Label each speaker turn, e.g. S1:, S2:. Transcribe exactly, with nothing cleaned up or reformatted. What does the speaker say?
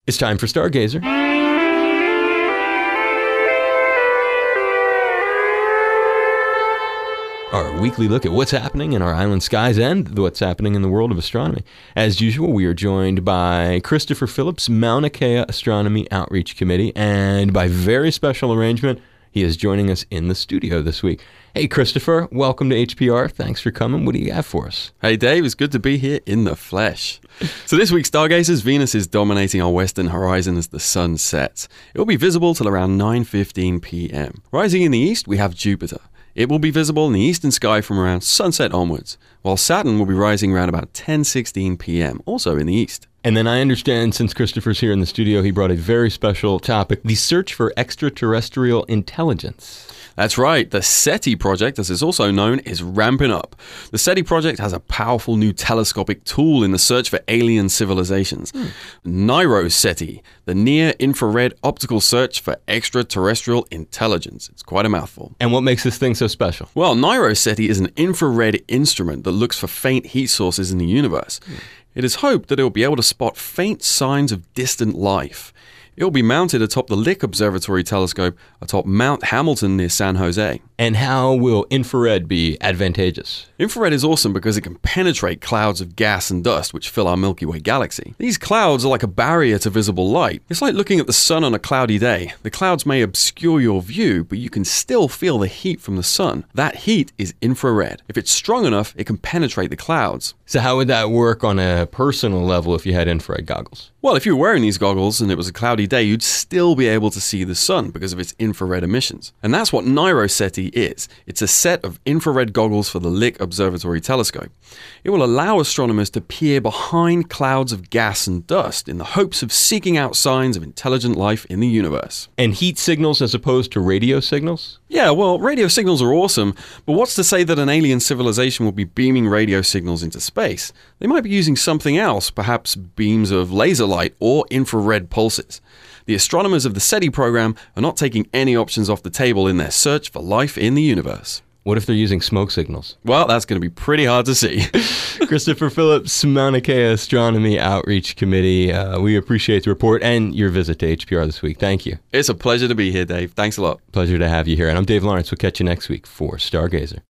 S1: It's time for Stargazer. Our weekly look at what's happening in our island skies and what's happening in the world of astronomy. As usual, we are joined by Christopher Phillips, Mauna Kea Astronomy Outreach Committee, and by very special arrangement, he is joining us in the studio this week. Hey, Christopher, welcome to H P R. Thanks for coming. What do you have for us?
S2: Hey, Dave. It's good to be here in the flesh. So this week, Stargazers, Venus is dominating our western horizon as the sun sets. It will be visible till around nine fifteen p.m. Rising in the east, we have Jupiter. It will be visible in the eastern sky from around sunset onwards, while Saturn will be rising around about ten sixteen p.m., also in the east.
S1: And then I understand, since Christopher's here in the studio, he brought a very special topic, the search for extraterrestrial intelligence.
S2: That's right. The SETI project, as it's also known, is ramping up. The SETI project has a powerful new telescopic tool in the search for alien civilizations. Hmm. NIRO-SETI, the Near-Infrared Optical Search for Extraterrestrial Intelligence. It's quite a mouthful.
S1: And what makes this thing so special?
S2: Well, NIRO-SETI is an infrared instrument that looks for faint heat sources in the universe. Hmm. It is hoped that it will be able to spot faint signs of distant life. It will be mounted atop the Lick Observatory telescope atop Mount Hamilton near San Jose.
S1: And how will infrared be advantageous?
S2: Infrared is awesome because it can penetrate clouds of gas and dust which fill our Milky Way galaxy. These clouds are like a barrier to visible light. It's like looking at the sun on a cloudy day. The clouds may obscure your view, but you can still feel the heat from the sun. That heat is infrared. If it's strong enough, it can penetrate the clouds.
S1: So how would that work on a personal level if you had infrared goggles?
S2: Well, if you were wearing these goggles and it was a cloudy day, you'd still be able to see the sun because of its infrared emissions. And that's what NIRO-SETI is. It's a set of infrared goggles for the Lick Observatory telescope. It will allow astronomers to peer behind clouds of gas and dust in the hopes of seeking out signs of intelligent life in the universe.
S1: And heat signals as opposed to radio signals?
S2: Yeah, well, radio signals are awesome, but what's to say that an alien civilization will be beaming radio signals into space? They might be using something else, perhaps beams of laser light or infrared pulses. The astronomers of the SETI program are not taking any options off the table in their search for life in the universe.
S1: What if they're using smoke signals?
S2: Well, that's going to be pretty hard to see.
S1: Christopher Phillips, Mauna Kea Astronomy Outreach Committee. Uh, we appreciate the report and your visit to H P R this week. Thank you.
S2: It's a pleasure to be here, Dave. Thanks a lot.
S1: Pleasure to have you here. And I'm Dave Lawrence. We'll catch you next week for Stargazer.